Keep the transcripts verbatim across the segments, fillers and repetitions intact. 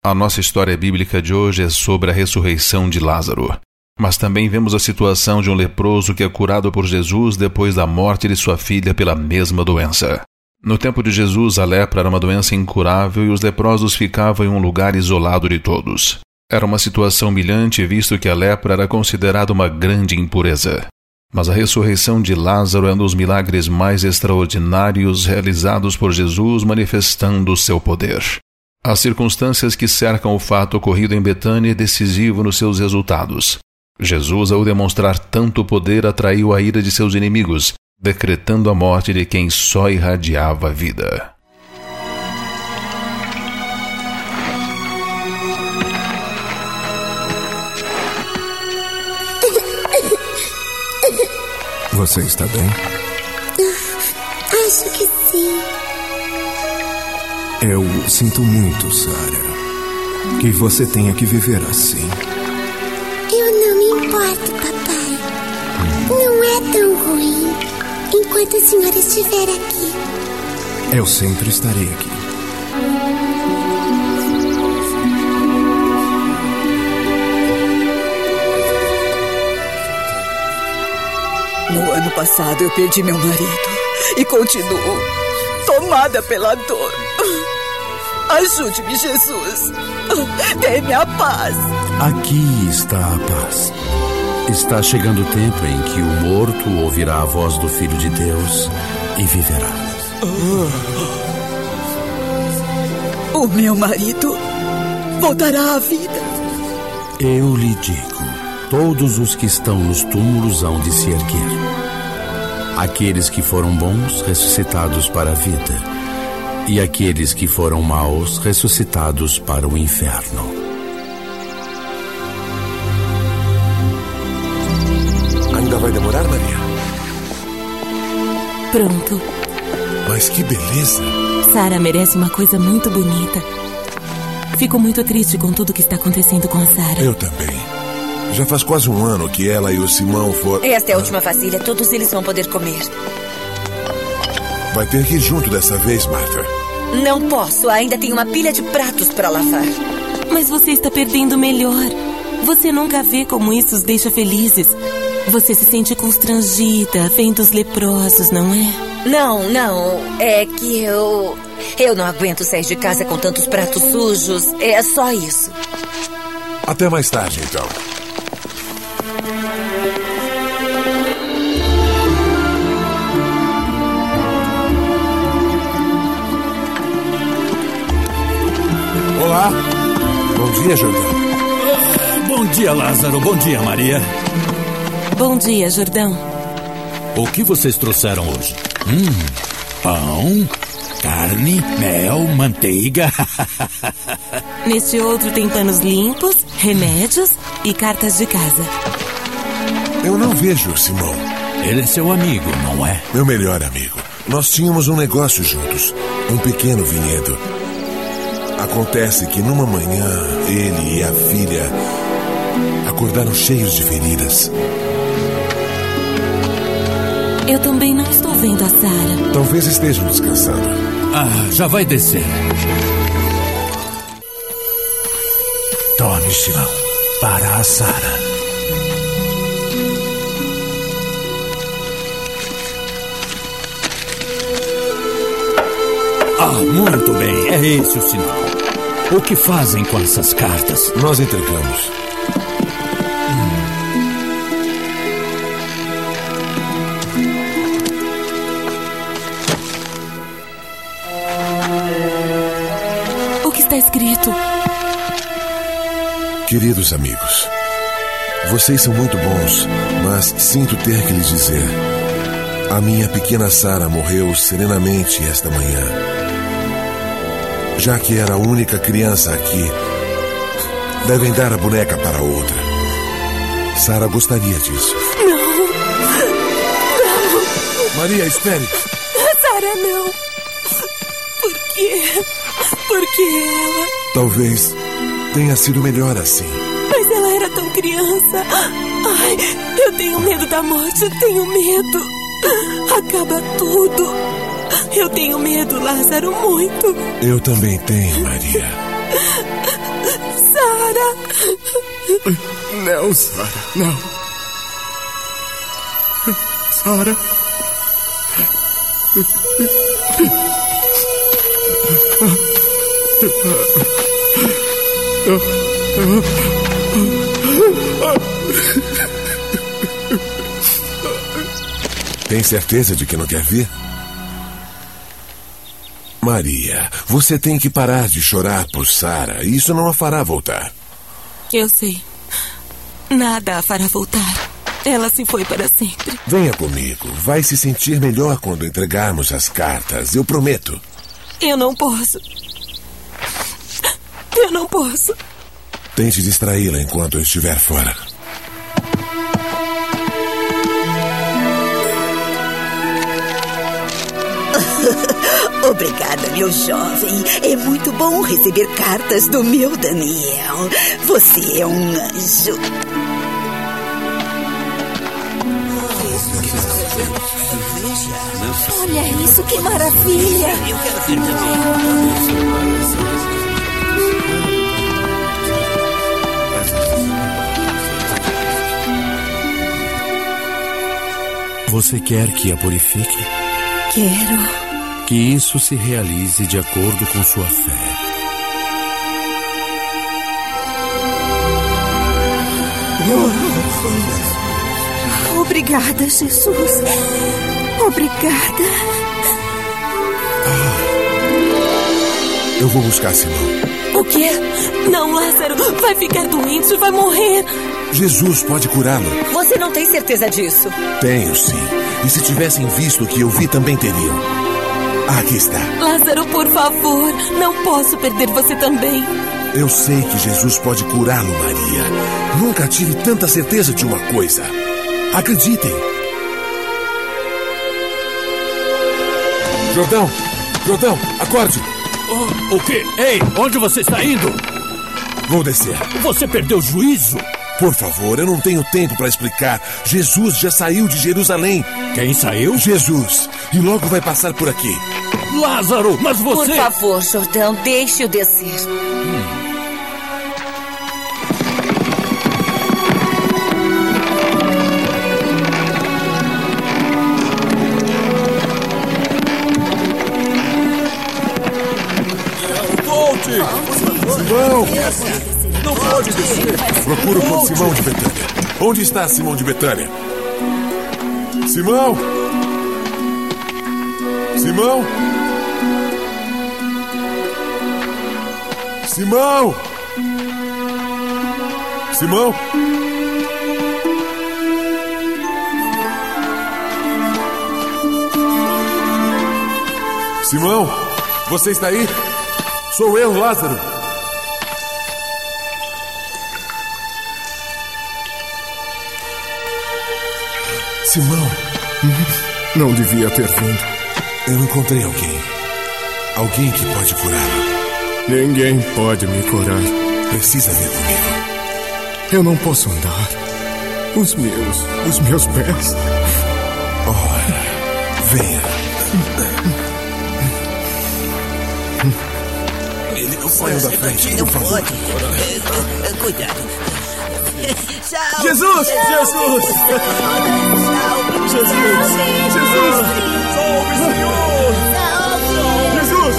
A nossa história bíblica de hoje é sobre a ressurreição de Lázaro. Mas também vemos a situação de um leproso que é curado por Jesus depois da morte de sua filha pela mesma doença. No tempo de Jesus, a lepra era uma doença incurável e os leprosos ficavam em um lugar isolado de todos. Era uma situação humilhante, visto que a lepra era considerada uma grande impureza. Mas a ressurreição de Lázaro é um dos milagres mais extraordinários realizados por Jesus, manifestando o seu poder. As circunstâncias que cercam o fato ocorrido em Betânia é decisivo nos seus resultados. Jesus, ao demonstrar tanto poder, atraiu a ira de seus inimigos, decretando a morte de quem só irradiava a vida. Você está bem? Acho que sim. Eu sinto muito, Sarah, que você tenha que viver assim. Eu não me importo, papai. Não é tão ruim enquanto a senhora estiver aqui. Eu sempre estarei aqui. No ano passado eu perdi meu marido e continuo tomada pela dor. Ajude-me, Jesus. Dê-me a paz. Aqui está a paz. Está chegando o tempo em que o morto ouvirá a voz do Filho de Deus e viverá. O meu marido voltará à vida. Eu lhe digo, todos os que estão nos túmulos hão de se erguer. Aqueles que foram bons, ressuscitados para a vida, e aqueles que foram maus, ressuscitados para o inferno. Ainda vai demorar, Maria? Pronto. Mas que beleza! Sarah merece uma coisa muito bonita. Fico muito triste com tudo que está acontecendo com a Sarah. Eu também. Já faz quase um ano que ela e o Simão foram... Esta é a última vasilha. Todos eles vão poder comer. Vai ter que ir junto dessa vez, Martha. Não posso. Ainda tem uma pilha de pratos para lavar. Mas você está perdendo o melhor. Você nunca vê como isso os deixa felizes. Você se sente constrangida vendo os leprosos, não é? Não, não. É que eu... Eu não aguento sair de casa com tantos pratos sujos. É só isso. Até mais tarde, então. Olá. Bom dia, Jordão. Uh, bom dia, Lázaro. Bom dia, Maria. Bom dia, Jordão. O que vocês trouxeram hoje? Hum, pão, carne, mel, manteiga. Neste outro tem panos limpos, remédios e cartas de casa. Eu não vejo o Simão. Ele é seu amigo, não é? Meu melhor amigo. Nós tínhamos um negócio juntos. Um pequeno vinhedo. Acontece que numa manhã, ele e a filha acordaram cheios de feridas. Eu também não estou vendo a Sarah. Talvez estejam descansando. Ah, já vai descer. Tome, Simão, para a Sarah. Ah, muito bem. É esse o sinal. O que fazem com essas cartas? Nós entregamos. O que está escrito? Queridos amigos, vocês são muito bons, mas sinto ter que lhes dizer: a minha pequena Sarah morreu serenamente esta manhã. Já que era a única criança aqui, devem dar a boneca para outra. Sarah gostaria disso. Não! Não! Maria, espere! Sarah, não! Por quê? Por que ela? Talvez tenha sido melhor assim. Mas ela era tão criança. Ai, eu tenho medo da morte, eu tenho medo. Acaba tudo. Eu tenho medo, Lázaro, muito. Eu também tenho, Maria. Sara. Não, Sara, não. Sara. Tem certeza de que não quer vir? Maria, você tem que parar de chorar por Sara. Isso não a fará voltar. Eu sei. Nada a fará voltar. Ela se foi para sempre. Venha comigo. Vai se sentir melhor quando entregarmos as cartas. Eu prometo. Eu não posso. Eu não posso. Tente distraí-la enquanto eu estiver fora. Obrigada, meu jovem. É muito bom receber cartas do meu Daniel. Você é um anjo. Olha isso, que maravilha! Eu quero ver também. Você quer que a purifique? Quero. Que isso se realize de acordo com sua fé. Obrigada, Jesus. Obrigada. Eu vou buscar Simão. O quê? Não, Lázaro. Vai ficar doente, vai morrer. Jesus pode curá-lo. Você não tem certeza disso? Tenho, sim. E se tivessem visto o que eu vi, também teriam. Ah, aqui está. Lázaro, por favor. Não posso perder você também. Eu sei que Jesus pode curá-lo, Maria. Nunca tive tanta certeza de uma coisa. Acreditem. Jordão! Jordão, acorde! Oh, o quê? Ei, onde você está indo? Vou descer. Você perdeu o juízo? Por favor, eu não tenho tempo para explicar. Jesus já saiu de Jerusalém. Quem saiu? Jesus. E logo vai passar por aqui. Lázaro, mas você... Por favor, Jordão, deixe-o descer. Hum. Simão! Não pode descer. Procuro por Simão de Betânia. Onde está Simão de Betânia? Simão! Simão! Simão! Simão! Simão! Você está aí? Sou eu, Lázaro. Simão. Não devia ter vindo. Eu encontrei alguém. Alguém que pode curá-lo. Ninguém pode me curar. Precisa vir comigo. Eu não posso andar. Os meus, os meus pés. Ora, venha. Ele não Saiam da frente, por favor. Cuidado. Jesus! Jesus! Jesus! Jesus! Salve, Senhor! Jesus!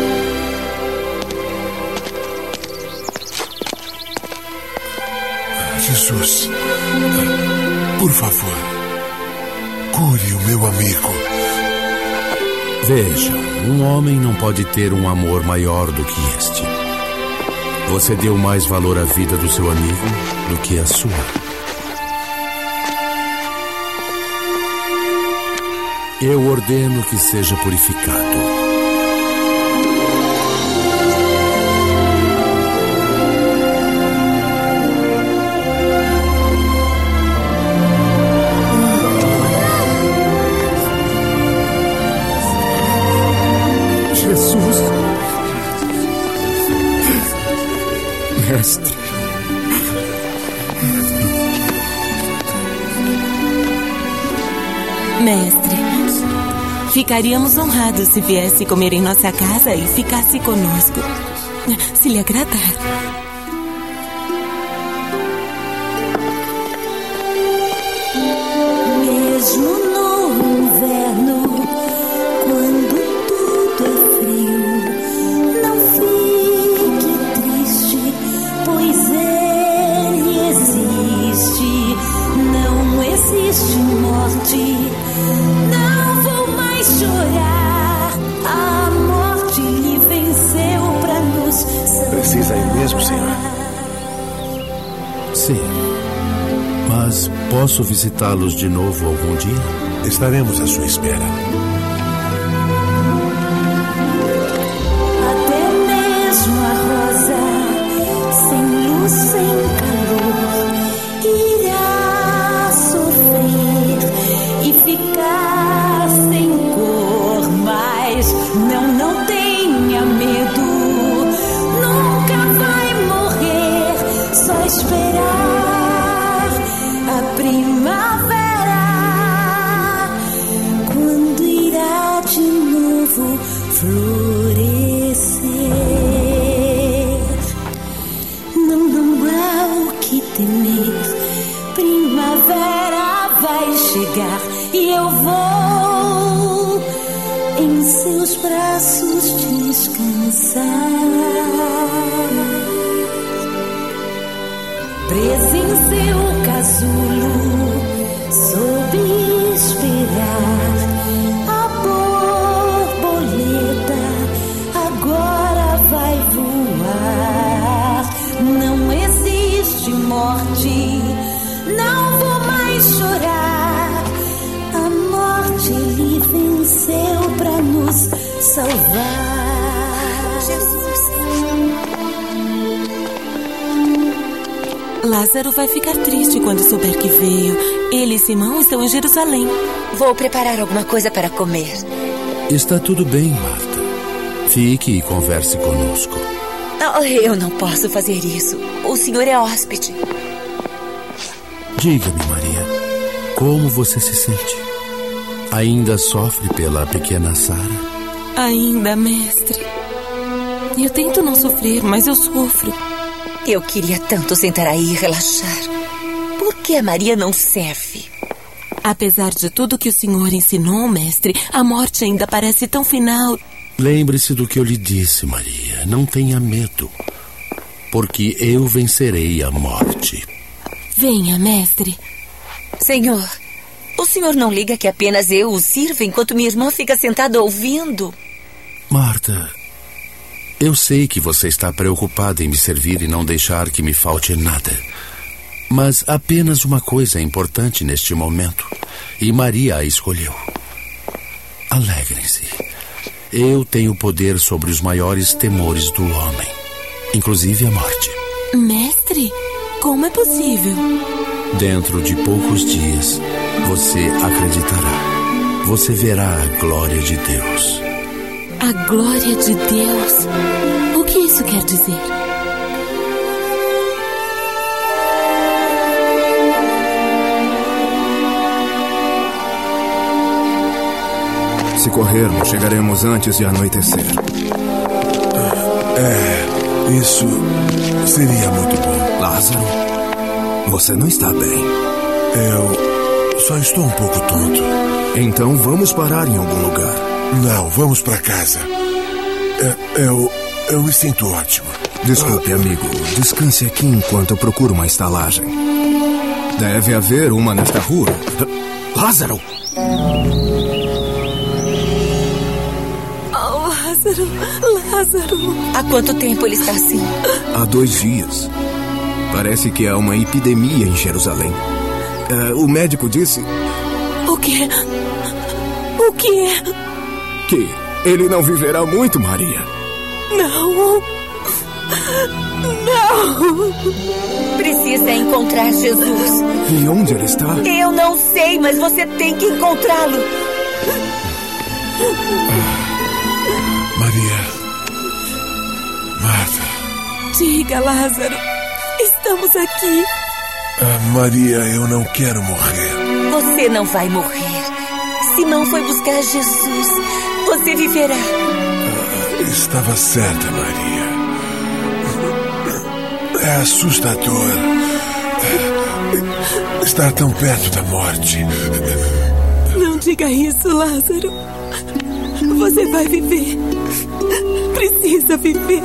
Jesus, por favor, cure o meu amigo. Vejam, um homem não pode ter um amor maior do que este. Você deu mais valor à vida do seu amigo do que à sua. Eu ordeno que seja purificado. Mestre. Mestre, ficaríamos honrados se viesse comer em nossa casa e ficasse conosco, se lhe agradar. mesmo no inverno, quando tudo é frio, não fique triste, pois Ele existe. Não existe morte, não vou mais chorar. A morte lhe venceu pra nos salvar. Precisa ir mesmo, Senhor? Sim. Mas posso visitá-los de novo algum dia? Estaremos à sua espera. Até mesmo a rosa, sem luz, sem calor, irá sofrer e ficar sem cor. Mas não, não tenha medo, nunca vai morrer, só esperar a primavera, quando irá de novo florescer. Não, não há o que temer, primavera vai chegar e eu vou em seus braços descansar. Presa em seu casulo, soube esperar. A borboleta agora vai voar. Não existe morte, não vou mais chorar. A morte lhe venceu pra nos salvar. Jesus. Lázaro vai ficar triste quando souber que veio. Ele e Simão estão em Jerusalém. Vou preparar alguma coisa para comer. Está tudo bem, Marta. Fique e converse conosco. Oh, eu não posso fazer isso. O senhor é hóspede. Diga-me, Maria, como você se sente? Ainda sofre pela pequena Sara? Ainda, mestre. Eu tento não sofrer, mas eu sofro. Eu queria tanto sentar aí e relaxar. Por que a Maria não serve? Apesar de tudo que o senhor ensinou, mestre, a morte ainda parece tão final. Lembre-se do que eu lhe disse, Maria. Não tenha medo, porque eu vencerei a morte. Venha, mestre. Senhor, o senhor não liga que apenas eu o sirvo enquanto minha irmã fica sentada ouvindo? Marta, eu sei que você está preocupada em me servir e não deixar que me falte nada. Mas apenas uma coisa é importante neste momento, e Maria a escolheu. Alegrem-se. Eu tenho poder sobre os maiores temores do homem, inclusive a morte. Mestre, como é possível? Dentro de poucos dias, você acreditará. Você verá a glória de Deus. A glória de Deus? O que isso quer dizer? Se corrermos, chegaremos antes de anoitecer. É, isso seria muito bom. Lázaro, você não está bem. Eu só estou um pouco tonto. Então vamos parar em algum lugar. Não, vamos para casa. Eu, eu me sinto ótimo. Desculpe, amigo. Descanse aqui enquanto eu procuro uma estalagem. Deve haver uma nesta rua. Lázaro! Oh, Lázaro, Lázaro. Há quanto tempo ele está assim? Há dois dias. Parece que há uma epidemia em Jerusalém. Uh, o médico disse... O quê? O quê? Que ele não viverá muito, Maria. Não. Não. Precisa encontrar Jesus. E onde ele está? Eu não sei, mas você tem que encontrá-lo. Maria. Marta. Diga, Lázaro. Estamos aqui. Ah, Maria, eu não quero morrer. Você não vai morrer. Simão foi buscar Jesus. Você viverá. Ah, estava certa, Maria. É assustador estar tão perto da morte. diga isso, Lázaro. Você vai viver. Precisa viver.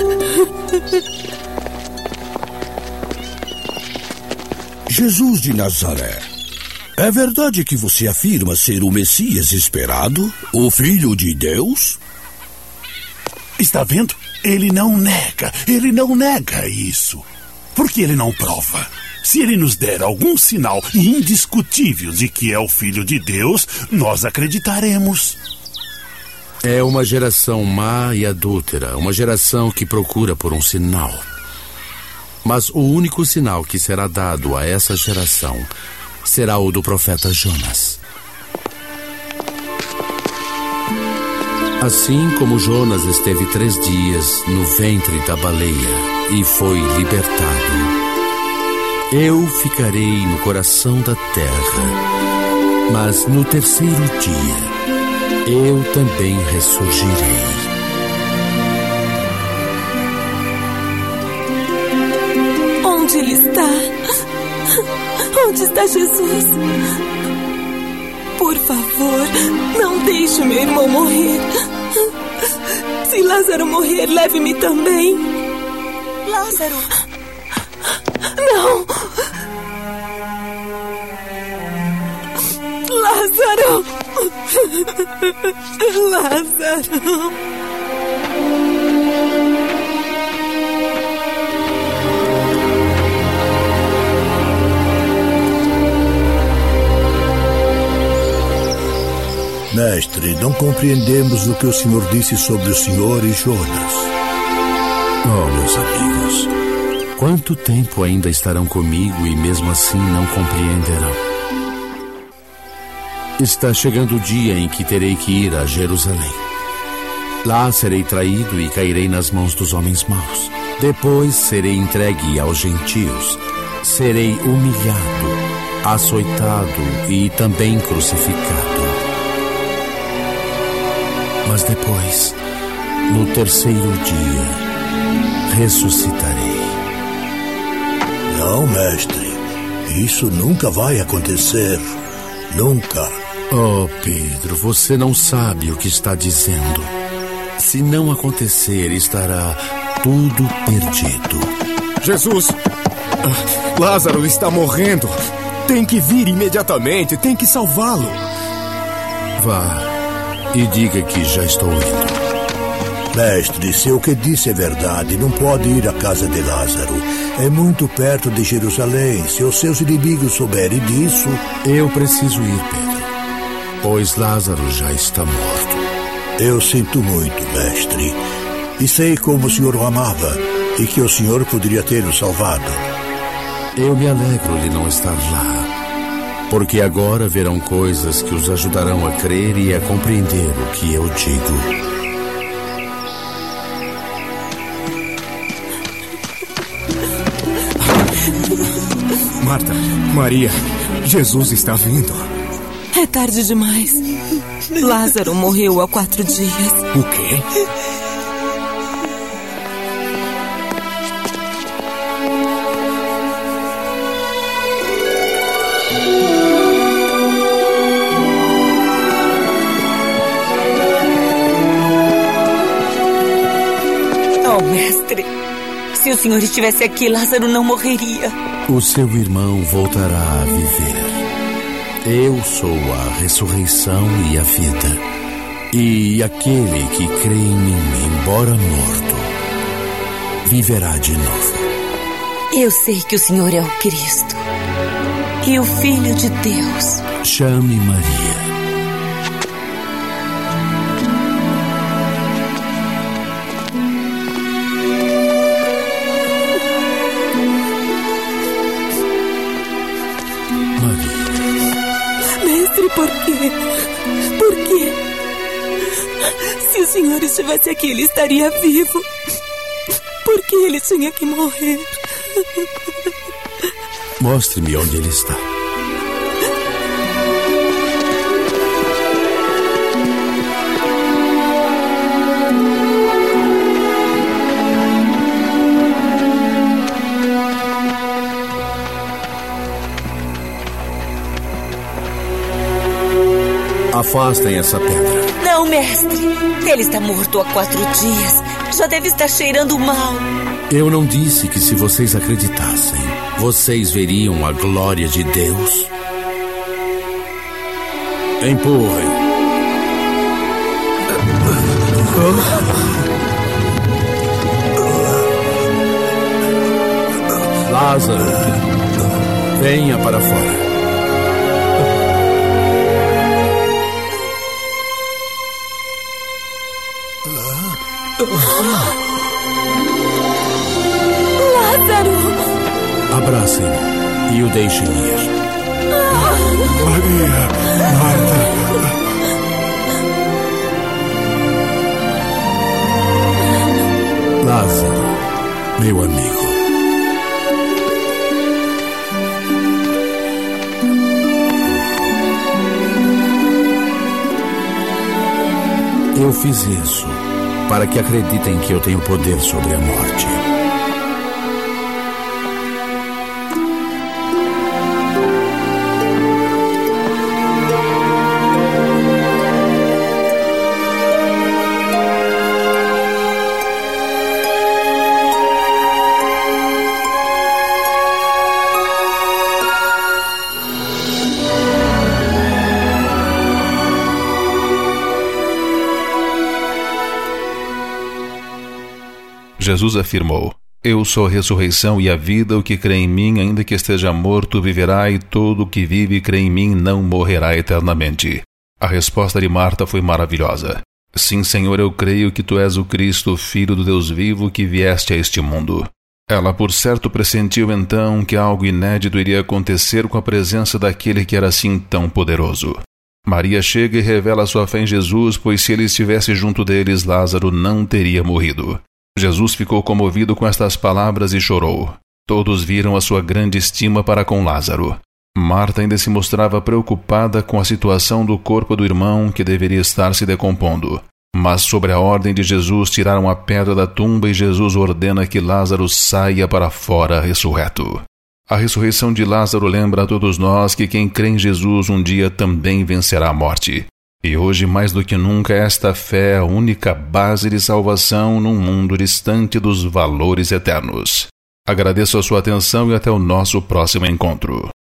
Jesus de Nazaré, é verdade que você afirma ser o Messias esperado? O Filho de Deus? Está vendo? Ele não nega, ele não nega isso. Por que ele não prova? Se ele nos der algum sinal indiscutível de que é o Filho de Deus, nós acreditaremos. É uma geração má e adúltera, uma geração que procura por um sinal. Mas o único sinal que será dado a essa geração será o do profeta Jonas. Assim como Jonas esteve três dias no ventre da baleia e foi libertado, eu ficarei no coração da terra, mas no terceiro dia eu também ressurgirei. Onde ele está? Onde está Jesus? Por favor, não deixe meu irmão morrer. Se Lázaro morrer, leve-me também. Lázaro! Não! Lázaro! Lázaro! Mestre, não compreendemos o que o senhor disse sobre o senhor e Jonas. Oh, meus amigos, quanto tempo ainda estarão comigo e mesmo assim não compreenderão? Está chegando o dia em que terei que ir a Jerusalém. Lá serei traído e cairei nas mãos dos homens maus. Depois serei entregue aos gentios. Serei humilhado, açoitado e também crucificado. Mas depois, no terceiro dia, ressuscitarei. Não, mestre. Isso nunca vai acontecer. Nunca. Oh, Pedro, você não sabe o que está dizendo. Se não acontecer, estará tudo perdido. Jesus! Ah, Lázaro está morrendo. Tem que vir imediatamente, tem que salvá-lo. Vá e diga que já estou indo. Mestre, se o que disse é verdade, não pode ir à casa de Lázaro. É muito perto de Jerusalém. Se os seus inimigos souberem disso... Eu preciso ir, Pedro, pois Lázaro já está morto. Eu sinto muito, mestre. E sei como o senhor o amava e que o senhor poderia ter o salvado. Eu me alegro de não estar lá, porque agora verão coisas que os ajudarão a crer e a compreender o que eu digo. Marta, Maria, Jesus está vindo. É tarde demais. Lázaro morreu há quatro dias. O quê? Oh, mestre, se o senhor estivesse aqui, Lázaro não morreria. O seu irmão voltará a viver. Eu sou a ressurreição e a vida. E aquele que crê em mim, embora morto, viverá de novo. Eu sei que o senhor é o Cristo e o Filho de Deus. Chame Maria. Por quê? Por quê? Se o senhor estivesse aqui, ele estaria vivo. Por que ele tinha que morrer? Mostre-me onde ele está. Afastem essa pedra. Não, mestre. Ele está morto há quatro dias. Já deve estar cheirando mal. Eu não disse que se vocês acreditassem, vocês veriam a glória de Deus? Empurrem. Lázaro, venha para fora. Lázaro! Abracem-no e o deixem ir. Maria, Marta. Lázaro, meu amigo. Eu fiz isso para que acreditem que eu tenho poder sobre a morte. Jesus afirmou: Eu sou a ressurreição e a vida, o que crê em mim, ainda que esteja morto, viverá, e todo o que vive e crê em mim não morrerá eternamente. A resposta de Marta foi maravilhosa. Sim, Senhor, eu creio que Tu és o Cristo, o Filho do Deus vivo, que vieste a este mundo. Ela, por certo, pressentiu então que algo inédito iria acontecer com a presença daquele que era assim tão poderoso. Maria chega e revela sua fé em Jesus, pois se ele estivesse junto deles, Lázaro não teria morrido. Jesus ficou comovido com estas palavras e chorou. Todos viram a sua grande estima para com Lázaro. Marta ainda se mostrava preocupada com a situação do corpo do irmão que deveria estar se decompondo. Mas sobre a ordem de Jesus tiraram a pedra da tumba e Jesus ordena que Lázaro saia para fora ressurreto. A ressurreição de Lázaro lembra a todos nós que quem crê em Jesus um dia também vencerá a morte. E hoje, mais do que nunca, esta fé é a única base de salvação num mundo distante dos valores eternos. Agradeço a sua atenção e até o nosso próximo encontro.